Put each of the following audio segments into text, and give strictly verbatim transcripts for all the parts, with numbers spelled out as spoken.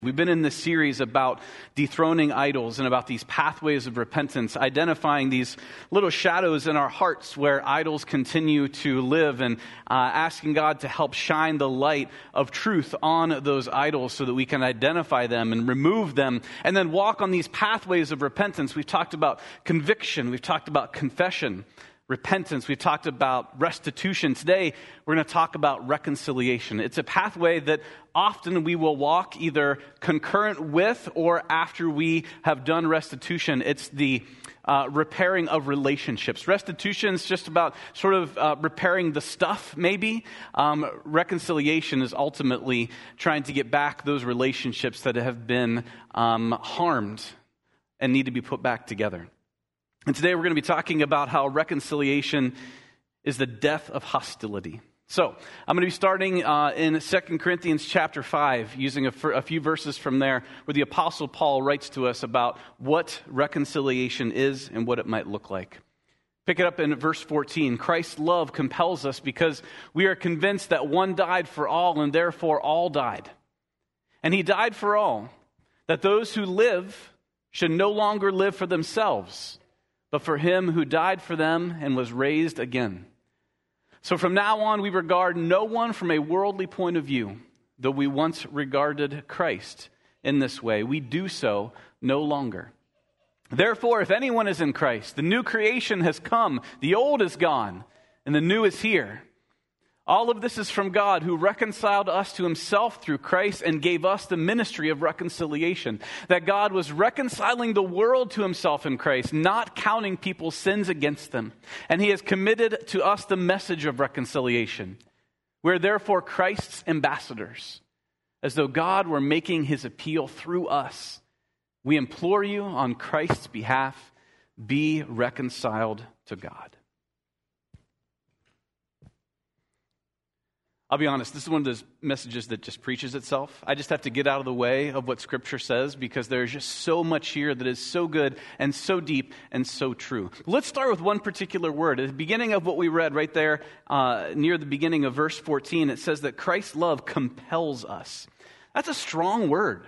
We've been in this series about dethroning idols and about these pathways of repentance, identifying these little shadows in our hearts where idols continue to live, and uh, asking God to help shine the light of truth on those idols so that we can identify them and remove them and then walk on these pathways of repentance. We've talked about conviction. We've talked about confession, repentance. We've talked about restitution. Today, we're going to talk about reconciliation. It's a pathway that often we will walk either concurrent with or after we have done restitution. It's the uh, repairing of relationships. Restitution is just about sort of uh, repairing the stuff, maybe. Um, reconciliation is ultimately trying to get back those relationships that have been um, harmed and need to be put back together. And today we're going to be talking about how reconciliation is the death of hostility. So I'm going to be starting uh, in Second Corinthians chapter five, using a, a few verses from there where the Apostle Paul writes to us about what reconciliation is and what it might look like. Pick it up in verse fourteen. Christ's love compels us because we are convinced that one died for all and therefore all died. And he died for all, that those who live should no longer live for themselves, but for him who died for them and was raised again. So from now on, we regard no one from a worldly point of view, though we once regarded Christ in this way. We do so no longer. Therefore, if anyone is in Christ, the new creation has come, the old is gone, and the new is here. All of this is from God, who reconciled us to himself through Christ and gave us the ministry of reconciliation. That God was reconciling the world to himself in Christ, not counting people's sins against them. And he has committed to us the message of reconciliation. We are therefore Christ's ambassadors, as though God were making his appeal through us. We implore you on Christ's behalf, be reconciled to God. I'll be honest, this is one of those messages that just preaches itself. I just have to get out of the way of what Scripture says because there's just so much here that is so good and so deep and so true. Let's start with one particular word. At the beginning of what we read right there, uh, near the beginning of verse fourteen, it says that Christ's love compels us. That's a strong word,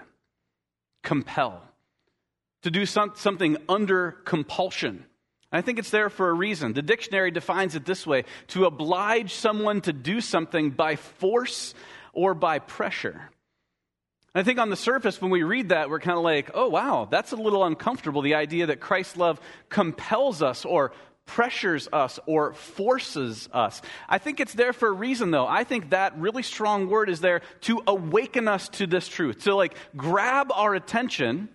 compel. To do some, something under compulsion. I think it's there for a reason. The dictionary defines it this way: to oblige someone to do something by force or by pressure. And I think on the surface, when we read that, we're kind of like, oh, wow, that's a little uncomfortable. The idea that Christ's love compels us or pressures us or forces us. I think it's there for a reason, though. I think that really strong word is there to awaken us to this truth, to like grab our attention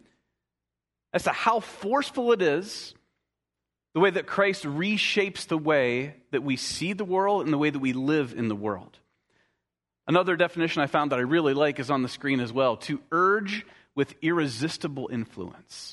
as to how forceful it is, the way that Christ reshapes the way that we see the world and the way that we live in the world. Another definition I found that I really like is on the screen as well: to urge with irresistible influence.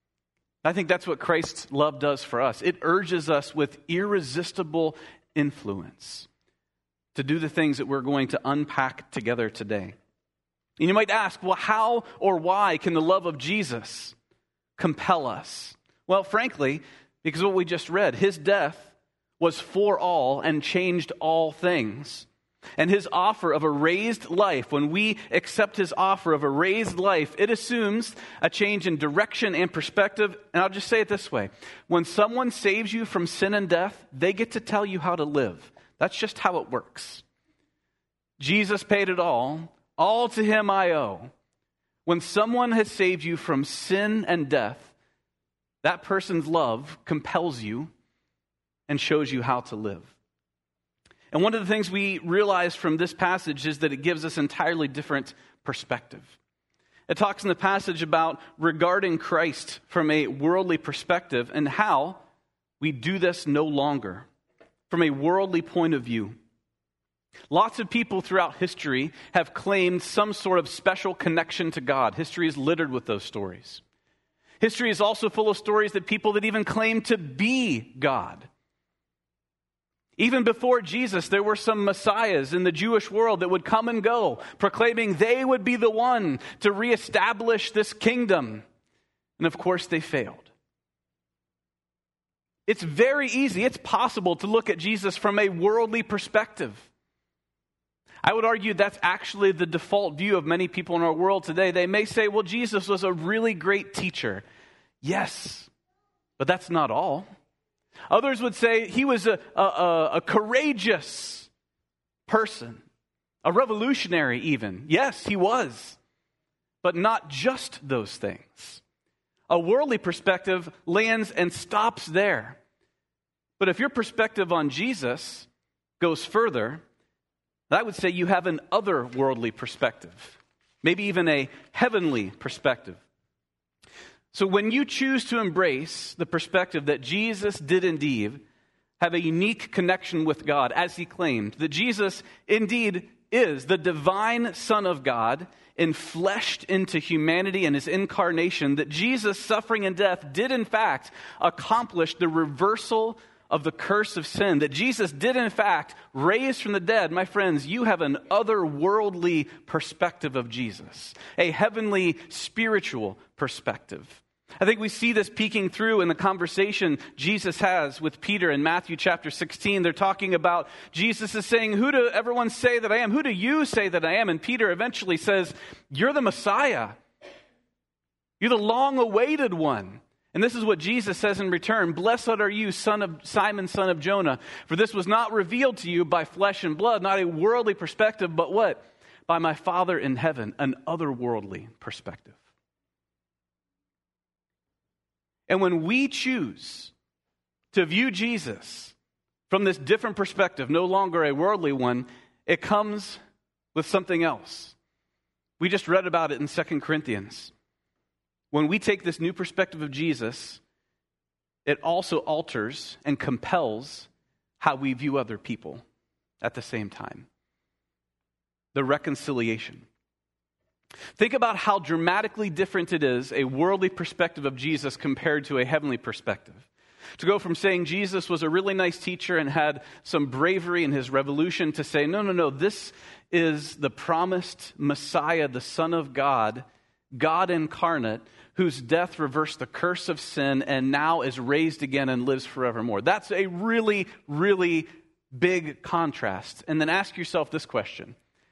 I think that's what Christ's love does for us. It urges us with irresistible influence to do the things that we're going to unpack together today. And you might ask, well, how or why can the love of Jesus compel us? Well, frankly, because of what we just read, his death was for all and changed all things. And his offer of a raised life, when we accept his offer of a raised life, it assumes a change in direction and perspective. And I'll just say it this way: when someone saves you from sin and death, they get to tell you how to live. That's just how it works. Jesus paid it all. All to him I owe. When someone has saved you from sin and death, that person's love compels you and shows you how to live. And one of the things we realize from this passage is that it gives us entirely different perspective. It talks in the passage about regarding Christ from a worldly perspective and how we do this no longer from a worldly point of view. Lots of people throughout history have claimed some sort of special connection to God. History is littered with those stories. History is also full of stories that people that even claim to be God. Even before Jesus, there were some messiahs in the Jewish world that would come and go, proclaiming they would be the one to reestablish this kingdom. And of course, they failed. It's very easy, it's possible to look at Jesus from a worldly perspective. I would argue that's actually the default view of many people in our world today. They may say, well, Jesus was a really great teacher. Yes, but that's not all. Others would say he was a, a, a courageous person, a revolutionary even. Yes, he was, but not just those things. A worldly perspective lands and stops there. But if your perspective on Jesus goes further, I would say you have an otherworldly perspective, maybe even a heavenly perspective. So when you choose to embrace the perspective that Jesus did indeed have a unique connection with God, as he claimed, that Jesus indeed is the divine Son of God, enfleshed into humanity in his incarnation, that Jesus' suffering and death did in fact accomplish the reversal of the curse of sin, that Jesus did in fact raise from the dead, my friends, you have an otherworldly perspective of Jesus, a heavenly spiritual perspective. I think we see this peeking through in the conversation Jesus has with Peter in Matthew chapter sixteen. They're talking about, Jesus is saying, who do everyone say that I am? Who do you say that I am? And Peter eventually says, you're the Messiah. You're the long-awaited one. And this is what Jesus says in return. Blessed are you, son of Simon, son of Jonah, for this was not revealed to you by flesh and blood, not a worldly perspective, but what? By my Father in heaven, an otherworldly perspective. And when we choose to view Jesus from this different perspective, no longer a worldly one, it comes with something else. We just read about it in Second Corinthians. When we take this new perspective of Jesus, it also alters and compels how we view other people at the same time. The reconciliation. Think about how dramatically different it is, a worldly perspective of Jesus compared to a heavenly perspective. To go from saying Jesus was a really nice teacher and had some bravery in his revolution to say, no, no, no, this is the promised Messiah, the Son of God, God incarnate, whose death reversed the curse of sin and now is raised again and lives forevermore. That's a really, really big contrast. And then ask yourself this question.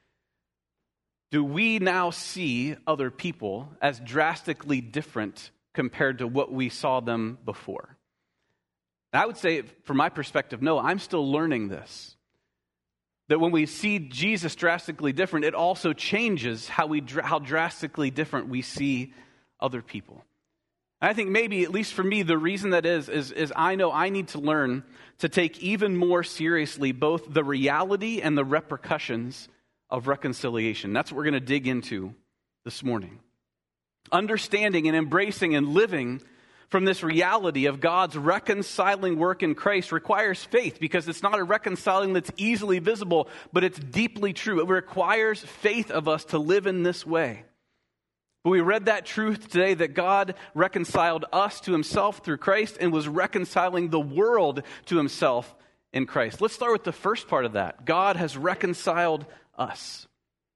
Do we now see other people as drastically different compared to what we saw them before? And I would say, from my perspective, no, I'm still learning this. That when we see Jesus drastically different, it also changes how we how drastically different we see other people. And I think maybe, at least for me, the reason that is, is, is I know I need to learn to take even more seriously both the reality and the repercussions of reconciliation. That's what we're going to dig into this morning. Understanding and embracing and living from this reality of God's reconciling work in Christ requires faith, because it's not a reconciling that's easily visible, but it's deeply true. It requires faith of us to live in this way. But we read that truth today, that God reconciled us to himself through Christ and was reconciling the world to himself in Christ. Let's start with the first part of that. God has reconciled us.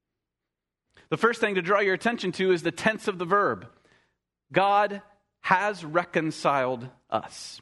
The first thing to draw your attention to is the tense of the verb. God has reconciled us.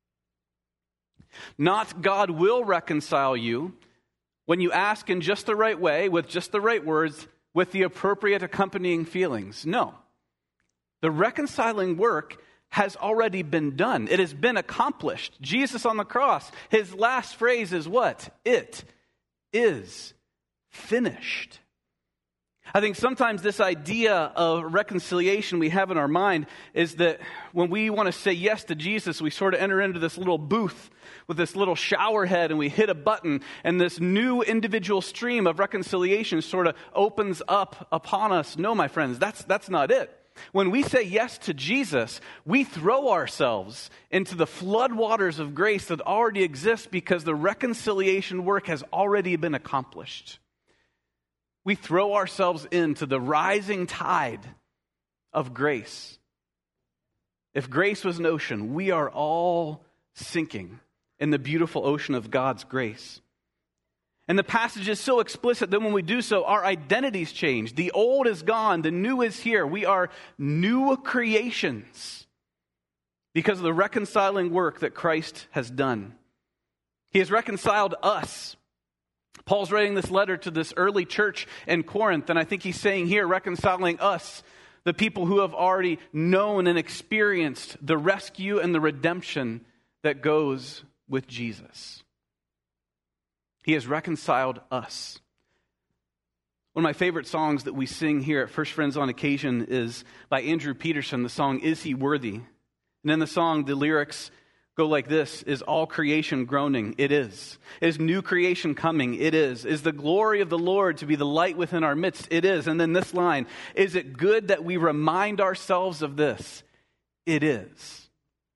Not God will reconcile you when you ask in just the right way, with just the right words, with the appropriate accompanying feelings. No. The reconciling work has already been done. It has been accomplished. Jesus on the cross, his last phrase is what? It is finished. I think sometimes this idea of reconciliation we have in our mind is that when we want to say yes to Jesus, we sort of enter into this little booth with this little shower head and we hit a button and this new individual stream of reconciliation sort of opens up upon us. No, my friends, that's, that's not it. When we say yes to Jesus, we throw ourselves into the floodwaters of grace that already exist because the reconciliation work has already been accomplished. We throw ourselves into the rising tide of grace. If grace was an ocean, we are all sinking in the beautiful ocean of God's grace. And the passage is so explicit that when we do so, our identities change. The old is gone, the new is here. We are new creations because of the reconciling work that Christ has done. He has reconciled us. Paul's writing this letter to this early church in Corinth, and I think he's saying here, reconciling us, the people who have already known and experienced the rescue and the redemption that goes with Jesus. He has reconciled us. One of my favorite songs that we sing here at First Friends on Occasion is by Andrew Peterson, the song, Is He Worthy? And in the song, the lyrics go like this: Is all creation groaning? It is. Is new creation coming? It is. Is the glory of the Lord to be the light within our midst? It is. And then this line: Is it good that we remind ourselves of this? It is.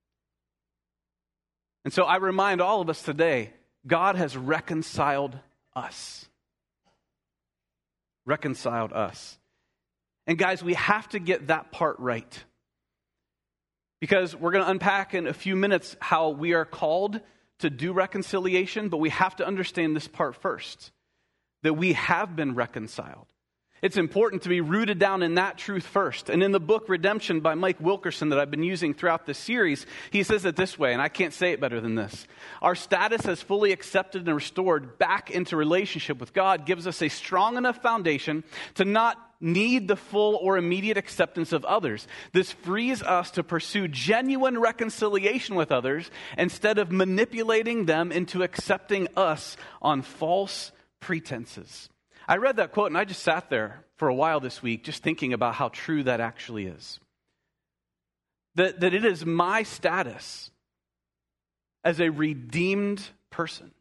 And so I remind all of us today, God has reconciled us. Reconciled us. And guys, we have to get that part right. Because we're going to unpack in a few minutes how we are called to do reconciliation, but we have to understand this part first, that we have been reconciled. It's important to be rooted down in that truth first. And in the book Redemption by Mike Wilkerson that I've been using throughout this series, he says it this way, and I can't say it better than this. Our status as fully accepted and restored back into relationship with God gives us a strong enough foundation to not need the full or immediate acceptance of others. This frees us to pursue genuine reconciliation with others instead of manipulating them into accepting us on false pretenses. I read that quote and I just sat there for a while this week just thinking about how true that actually is. That, that it is my status as a redeemed person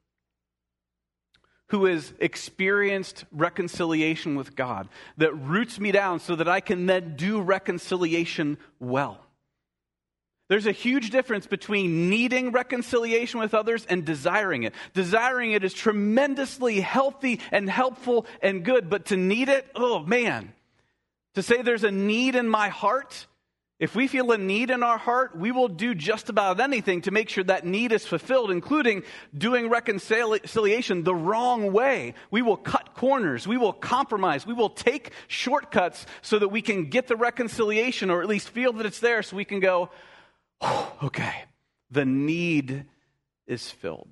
who has experienced reconciliation with God that roots me down so that I can then do reconciliation well. There's a huge difference between needing reconciliation with others and desiring it. Desiring it is tremendously healthy and helpful and good, but to need it, oh man. To say there's a need in my heart, if we feel a need in our heart, we will do just about anything to make sure that need is fulfilled, including doing reconciliation the wrong way. We will cut corners. We will compromise. We will take shortcuts so that we can get the reconciliation, or at least feel that it's there so we can go, oh, okay, the need is filled.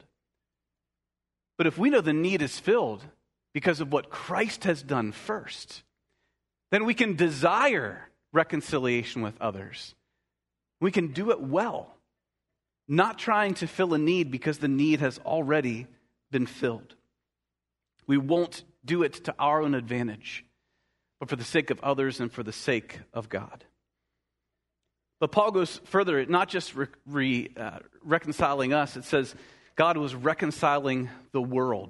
But if we know the need is filled because of what Christ has done first, then we can desire reconciliation with others. We can do it well, not trying to fill a need because the need has already been filled. We won't do it to our own advantage, but for the sake of others and for the sake of God. But Paul goes further, not just re, re, uh, reconciling us. It says God was reconciling the world.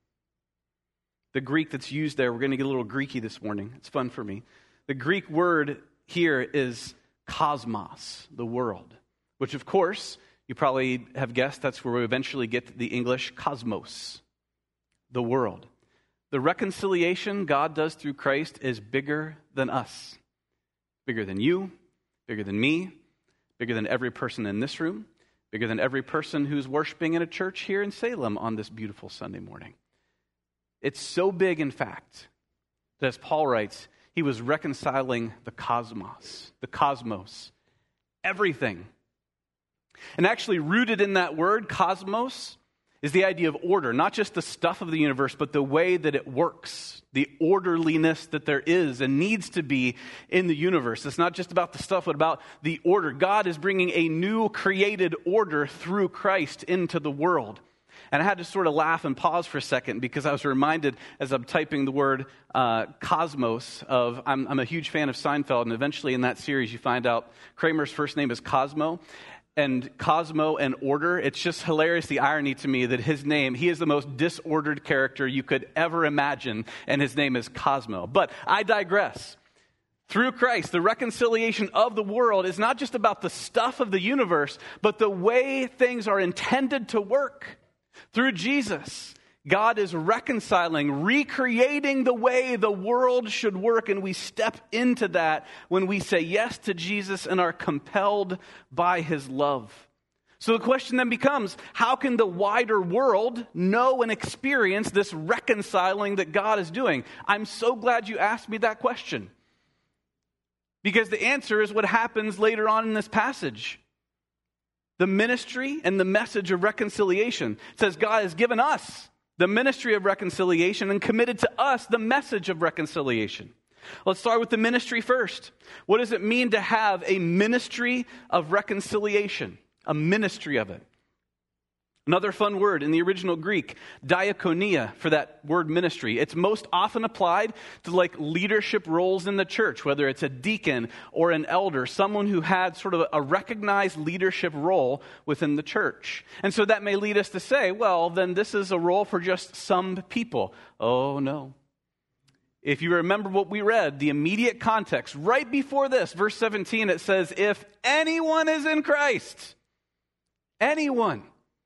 The Greek that's used there, we're going to get a little Greeky this morning. It's fun for me. The Greek word here is cosmos, the world, which of course, you probably have guessed that's where we eventually get the English cosmos, the world. The reconciliation God does through Christ is bigger than us, bigger than you, bigger than me, bigger than every person in this room, bigger than every person who's worshiping in a church here in Salem on this beautiful Sunday morning. It's so big, in fact, that as Paul writes, he was reconciling the cosmos, the cosmos, everything. And actually rooted in that word, cosmos, is the idea of order, not just the stuff of the universe, but the way that it works, the orderliness that there is and needs to be in the universe. It's not just about the stuff, but about the order. God is bringing a new created order through Christ into the world. And I had to sort of laugh and pause for a second because I was reminded as I'm typing the word uh, cosmos of, I'm, I'm a huge fan of Seinfeld, and eventually in that series you find out Kramer's first name is Cosmo. And Cosmo and order, it's just hilarious, the irony to me that his name, he is the most disordered character you could ever imagine, and his name is Cosmo. But I digress. Through Christ, the reconciliation of the world is not just about the stuff of the universe, but the way things are intended to work. Through Jesus, God is reconciling, recreating the way the world should work, and we step into that when we say yes to Jesus and are compelled by his love. So the question then becomes, how can the wider world know and experience this reconciling that God is doing? I'm so glad you asked me that question, because the answer is what happens later on in this passage. The ministry and the message of reconciliation. It says God has given us the ministry of reconciliation, and committed to us the message of reconciliation. Let's start with the ministry first. What does it mean to have a ministry of reconciliation? A ministry of it. Another fun word in the original Greek, diakonia, for that word ministry. It's most often applied to like leadership roles in the church, whether it's a deacon or an elder, someone who had sort of a recognized leadership role within the church. And so that may lead us to say, well, then this is a role for just some people. Oh, no. If you remember what we read, the immediate context, right before this, verse seventeen, it says, if anyone is in Christ, anyone.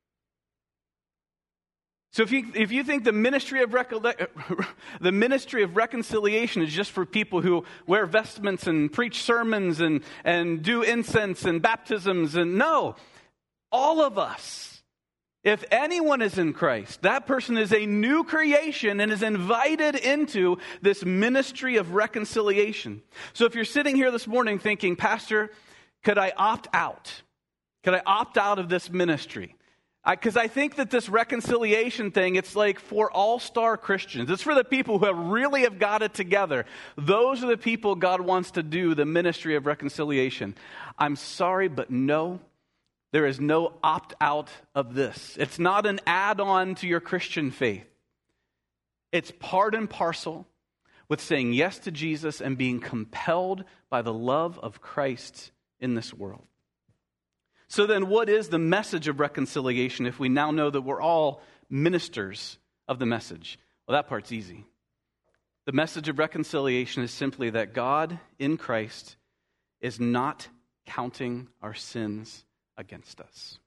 So if you if you think the ministry of recol- the ministry of reconciliation is just for people who wear vestments and preach sermons and, and do incense and baptisms, and no, all of us, if anyone is in Christ, that person is a new creation and is invited into this ministry of reconciliation. So if you're sitting here this morning thinking, Pastor, could I opt out? Could I opt out of this ministry? Because I, I think that this reconciliation thing, it's like for all-star Christians. It's for the people who have really have got it together. Those are the people God wants to do the ministry of reconciliation. I'm sorry, but no, there is no opt-out of this. It's not an add-on to your Christian faith. It's part and parcel with saying yes to Jesus and being compelled by the love of Christ in this world. So then what is the message of reconciliation if we now know that we're all ministers of the message? Well, that part's easy. The message of reconciliation is simply that God in Christ is not counting our sins against us.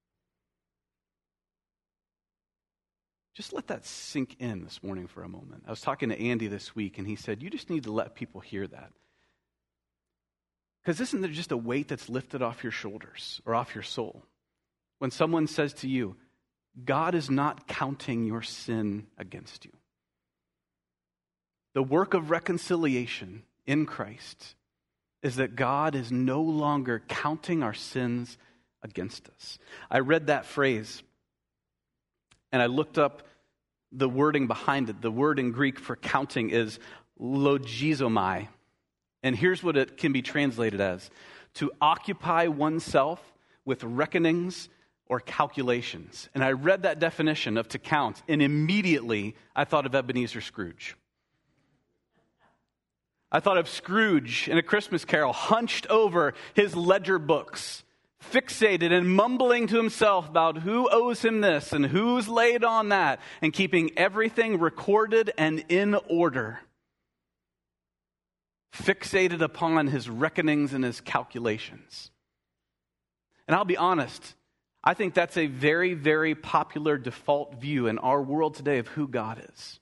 Just let that sink in this morning for a moment. I was talking to Andy this week, and he said, you just need to let people hear that. Because isn't there just a weight that's lifted off your shoulders or off your soul when someone says to you, God is not counting your sin against you. The work of reconciliation in Christ is that God is no longer counting our sins against us. I read that phrase and I looked up the wording behind it. The word in Greek for counting is logizomai. And here's what it can be translated as: to occupy oneself with reckonings or calculations. And I read that definition of to count, and immediately I thought of Ebenezer Scrooge. I thought of Scrooge in A Christmas Carol, hunched over his ledger books, fixated and mumbling to himself about who owes him this and who's laid on that, and keeping everything recorded and in order. Fixated upon his reckonings and his calculations. And I'll be honest, I think that's a very, very popular default view in our world today of who God is.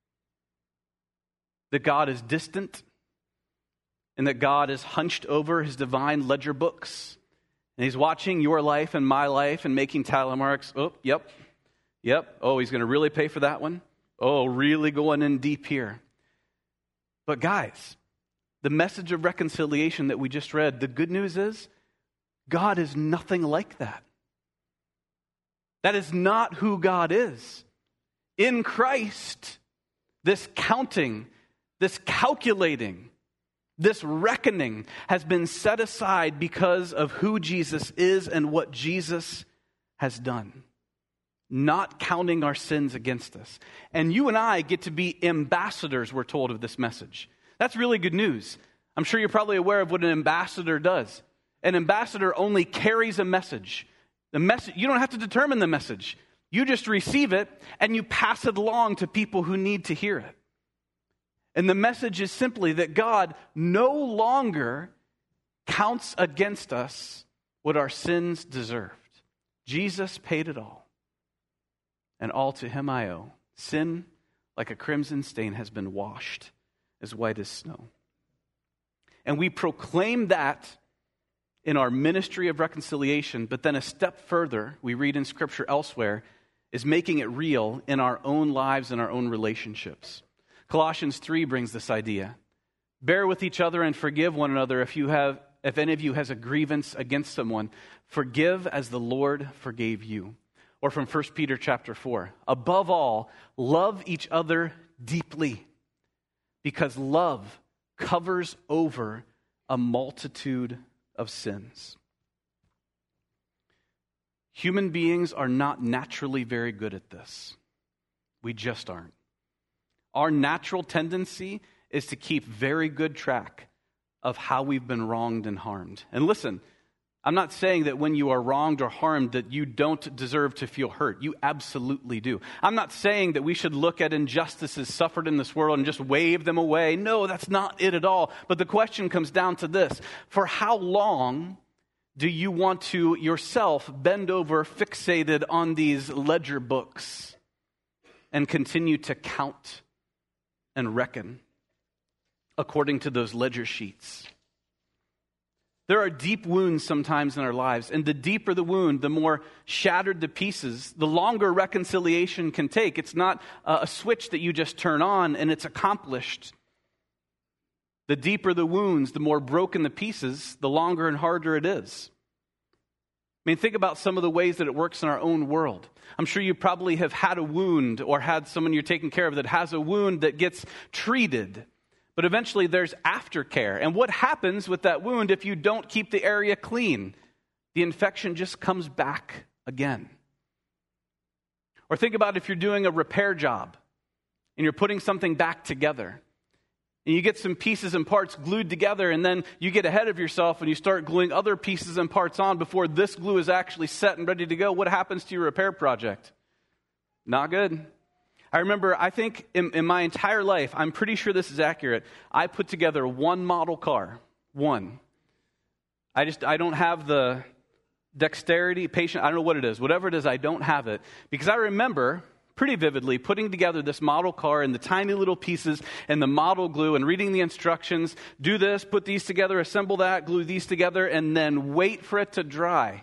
That God is distant, and that God is hunched over his divine ledger books. And he's watching your life and my life and making tally marks. Oh, yep, yep. Oh, he's going to really pay for that one. Oh, really going in deep here. But guys, the message of reconciliation that we just read, the good news is God is nothing like that. That is not who God is. In Christ, this counting, this calculating, this reckoning has been set aside because of who Jesus is and what Jesus has done. Not counting our sins against us. And you and I get to be ambassadors, we're told, of this message. That's really good news. I'm sure you're probably aware of what an ambassador does. An ambassador only carries a message. The message, you don't have to determine the message. You just receive it and you pass it along to people who need to hear it. And the message is simply that God no longer counts against us what our sins deserved. Jesus paid it all. And all to him I owe. Sin, like a crimson stain, has been washed as white as snow. And we proclaim that in our ministry of reconciliation, but then a step further, we read in Scripture elsewhere, is making it real in our own lives and our own relationships. Colossians three brings this idea. Bear with each other and forgive one another if you have, if any of you has a grievance against someone. Forgive as the Lord forgave you. Or from First Peter chapter four, above all, love each other deeply, because love covers over a multitude of sins. Human beings are not naturally very good at this. We just aren't. Our natural tendency is to keep very good track of how we've been wronged and harmed. And listen, I'm not saying that when you are wronged or harmed that you don't deserve to feel hurt. You absolutely do. I'm not saying that we should look at injustices suffered in this world and just wave them away. No, that's not it at all. But the question comes down to this. For how long do you want to yourself bend over fixated on these ledger books and continue to count and reckon according to those ledger sheets? There are deep wounds sometimes in our lives, and the deeper the wound, the more shattered the pieces, the longer reconciliation can take. It's not a switch that you just turn on and it's accomplished. The deeper the wounds, the more broken the pieces, the longer and harder it is. I mean, think about some of the ways that it works in our own world. I'm sure you probably have had a wound or had someone you're taking care of that has a wound that gets treated. But eventually there's aftercare. And what happens with that wound if you don't keep the area clean? The infection just comes back again. Or think about if you're doing a repair job and you're putting something back together. And you get some pieces and parts glued together, and then you get ahead of yourself and you start gluing other pieces and parts on before this glue is actually set and ready to go. What happens to your repair project? Not good. I remember, I think in, in my entire life, I'm pretty sure this is accurate, I put together one model car. One. I just, I don't have the dexterity, patience, I don't know what it is. Whatever it is, I don't have it. Because I remember pretty vividly putting together this model car in the tiny little pieces and the model glue and reading the instructions. Do this, put these together, assemble that, glue these together, and then wait for it to dry.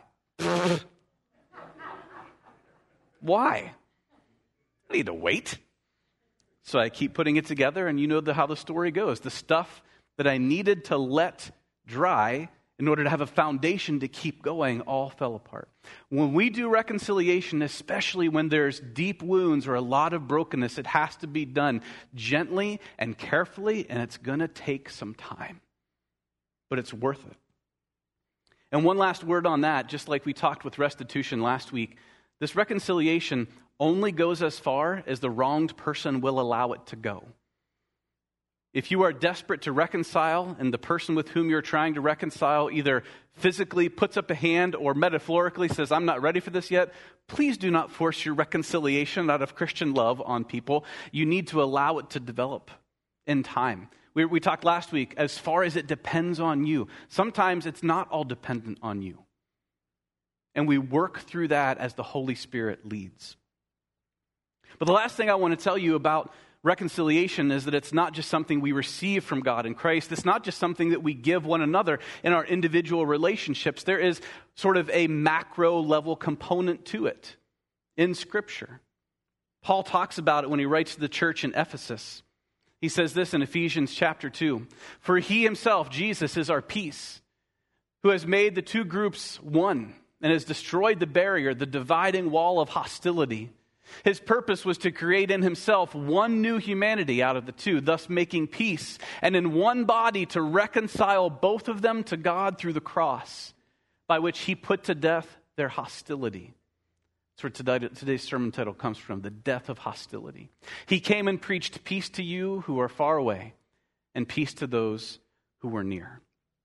Why? I need to wait. So I keep putting it together, and you know the, how the story goes. The stuff that I needed to let dry in order to have a foundation to keep going all fell apart. When we do reconciliation, especially when there's deep wounds or a lot of brokenness, it has to be done gently and carefully, and it's going to take some time. But it's worth it. And one last word on that, just like we talked with restitution last week, this reconciliation only goes as far as the wronged person will allow it to go. If you are desperate to reconcile and the person with whom you're trying to reconcile either physically puts up a hand or metaphorically says, I'm not ready for this yet, please do not force your reconciliation out of Christian love on people. You need to allow it to develop in time. We, we talked last week, as far as it depends on you. Sometimes it's not all dependent on you. And we work through that as the Holy Spirit leads. But the last thing I want to tell you about reconciliation is that it's not just something we receive from God in Christ. It's not just something that we give one another in our individual relationships. There is sort of a macro level component to it in Scripture. Paul talks about it when he writes to the church in Ephesus. He says this in Ephesians chapter two. For he himself, Jesus, is our peace, who has made the two groups one and has destroyed the barrier, the dividing wall of hostility. His purpose was to create in himself one new humanity out of the two, thus making peace, and in one body to reconcile both of them to God through the cross, by which he put to death their hostility. That's where today, today's sermon title comes from, the death of hostility. He came and preached peace to you who are far away, and peace to those who were near.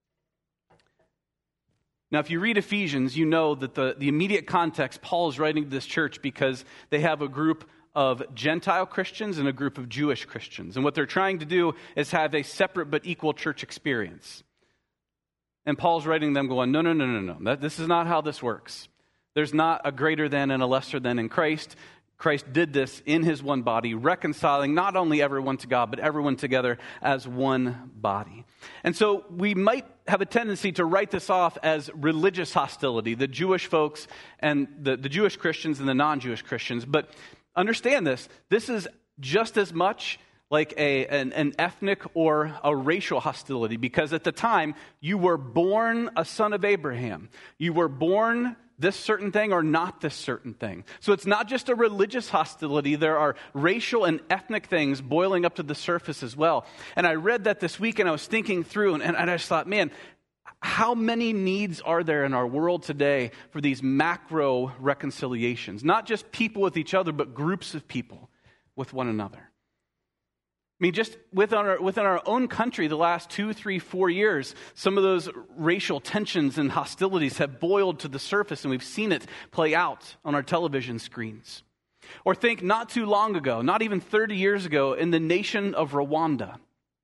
Now, if you read Ephesians, you know that the, the immediate context, Paul is writing to this church because they have a group of Gentile Christians and a group of Jewish Christians. And what they're trying to do is have a separate but equal church experience. And Paul's writing them going, no, no, no, no, no. That, this is not how this works. There's not a greater than and a lesser than in Christ. Christ did this in his one body, reconciling not only everyone to God, but everyone together as one body. And so we might have a tendency to write this off as religious hostility, the Jewish folks and the, the Jewish Christians and the non-Jewish Christians. But understand this, this is just as much like a, an, an ethnic or a racial hostility, because at the time you were born a son of Abraham. You were born this certain thing or not this certain thing. So it's not just a religious hostility. There are racial and ethnic things boiling up to the surface as well. And I read that this week and I was thinking through and, and I just thought, man, how many needs are there in our world today for these macro reconciliations? Not just people with each other, but groups of people with one another. I mean, just within our, within our own country, the last two, three, four years, some of those racial tensions and hostilities have boiled to the surface, and we've seen it play out on our television screens. Or think not too long ago, not even thirty years ago, in the nation of Rwanda.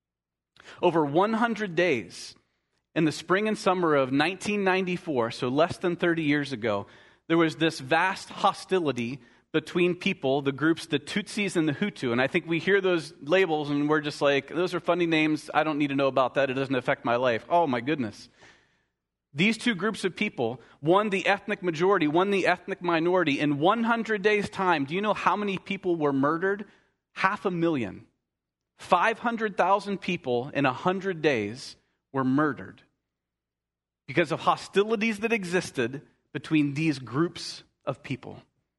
Over one hundred days, in the spring and summer of nineteen ninety-four, so less than thirty years ago, there was this vast hostility between people, the groups, the Tutsis and the Hutu. And I think we hear those labels and we're just like, those are funny names. I don't need to know about that. It doesn't affect my life. Oh my goodness. These two groups of people, one the ethnic majority, one the ethnic minority, in one hundred days' time, do you know how many people were murdered? Half a million. five hundred thousand people in one hundred days were murdered because of hostilities that existed between these groups of people.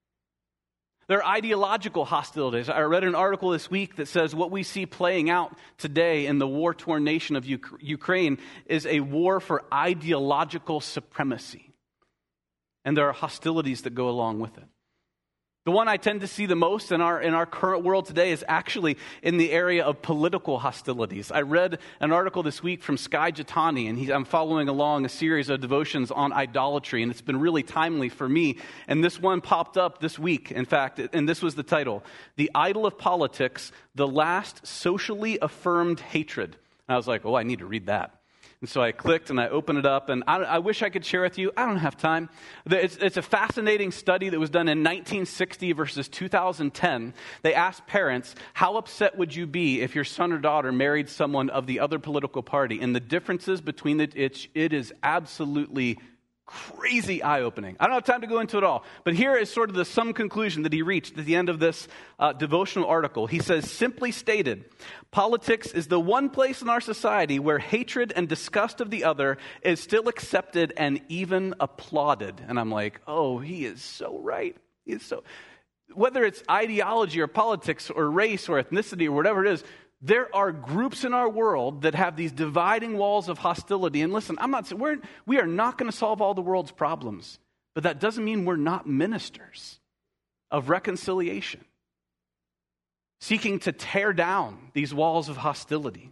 There are ideological hostilities. I read an article this week that says what we see playing out today in the war-torn nation of Ukraine is a war for ideological supremacy. And there are hostilities that go along with it. The one I tend to see the most in our in our current world today is actually in the area of political hostilities. I read an article this week from Skye Jethani, and he, I'm following along a series of devotions on idolatry, and it's been really timely for me. And this one popped up this week, in fact, and this was the title, "The Idol of Politics, the Last Socially Affirmed Hatred." And I was like, oh, I need to read that. And so I clicked and I opened it up, and I, I wish I could share with you. I don't have time. It's, it's a fascinating study that was done in nineteen sixty versus two thousand ten. They asked parents, how upset would you be if your son or daughter married someone of the other political party? And the differences between the, it, it is absolutely crazy eye-opening. I don't have time to go into it all, but here is sort of the sum conclusion that he reached at the end of this uh, devotional article. He says, simply stated, politics is the one place in our society where hatred and disgust of the other is still accepted and even applauded. And I'm like, oh, he is so right. He is so... Whether it's ideology or politics or race or ethnicity or whatever it is, there are groups in our world that have these dividing walls of hostility. And listen, I'm not saying we're, we are not going to solve all the world's problems, but that doesn't mean we're not ministers of reconciliation, seeking to tear down these walls of hostility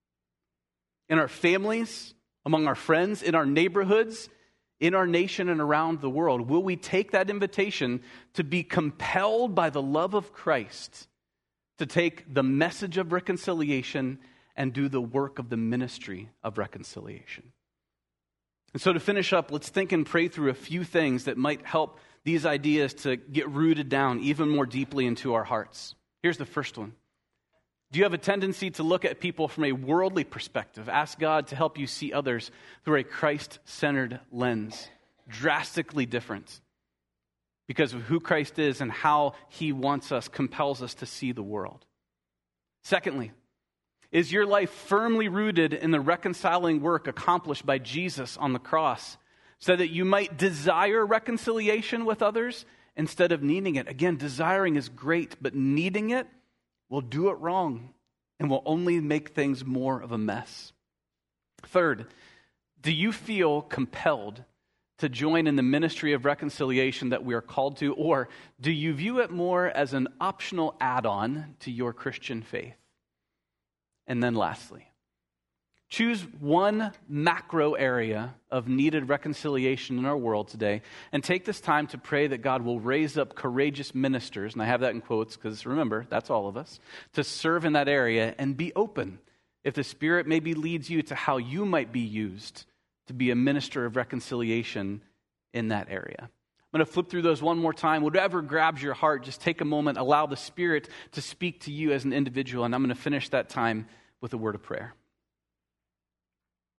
in our families, among our friends, in our neighborhoods, in our nation, and around the world. Will we take that invitation to be compelled by the love of Christ to take the message of reconciliation and do the work of the ministry of reconciliation? And so to finish up, let's think and pray through a few things that might help these ideas to get rooted down even more deeply into our hearts. Here's the first one. Do you have a tendency to look at people from a worldly perspective? Ask God to help you see others through a Christ-centered lens, drastically different, because of who Christ is and how he wants us, compels us to see the world. Secondly, is your life firmly rooted in the reconciling work accomplished by Jesus on the cross so that you might desire reconciliation with others instead of needing it? Again, desiring is great, but needing it will do it wrong and will only make things more of a mess. Third, do you feel compelled to join in the ministry of reconciliation that we are called to, or do you view it more as an optional add-on to your Christian faith? And then lastly, choose one macro area of needed reconciliation in our world today and take this time to pray that God will raise up courageous ministers, and I have that in quotes because remember, that's all of us, to serve in that area, and be open if the Spirit maybe leads you to how you might be used to be a minister of reconciliation in that area. I'm going to flip through those one more time. Whatever grabs your heart, just take a moment, allow the Spirit to speak to you as an individual, and I'm going to finish that time with a word of prayer.